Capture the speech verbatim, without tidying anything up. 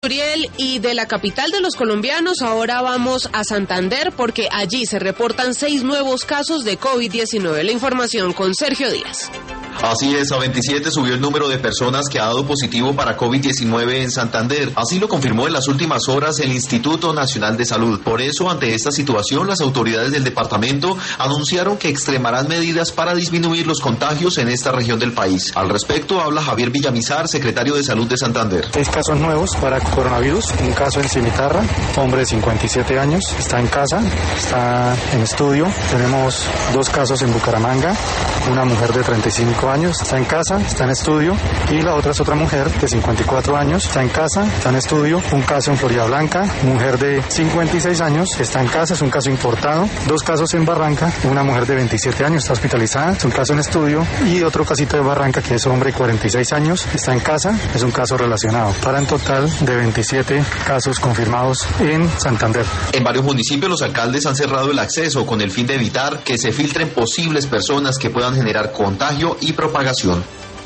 Suriel, y de la capital de los colombianos ahora vamos a Santander porque allí se reportan seis nuevos casos de COVID diecinueve. La información con Sergio Díaz. Así es, a veintisiete subió el número de personas que ha dado positivo para COVID diecinueve en Santander. Así lo confirmó en las últimas horas el Instituto Nacional de Salud. Por eso, ante esta situación, las autoridades del departamento anunciaron que extremarán medidas para disminuir los contagios en esta región del país. Al respecto, habla Javier Villamizar, secretario de Salud de Santander. Seis casos nuevos para coronavirus, un caso en Cimitarra, hombre de cincuenta y siete años, está en casa, está en estudio. Tenemos dos casos en Bucaramanga, una mujer de treinta y cinco años, está en casa, está en estudio, y la otra es otra mujer de cincuenta y cuatro años, está en casa, está en estudio. Un caso en Florida Blanca, mujer de cincuenta y seis años, está en casa, es un caso importado. Dos casos en Barranca, una mujer de veintisiete años, está hospitalizada, es un caso en estudio, y otro casito de Barranca que es hombre de cuarenta y seis años, está en casa, es un caso relacionado. Para un total de veintisiete casos confirmados en Santander. En varios municipios los alcaldes han cerrado el acceso con el fin de evitar que se filtren posibles personas que puedan generar contagio y propagación.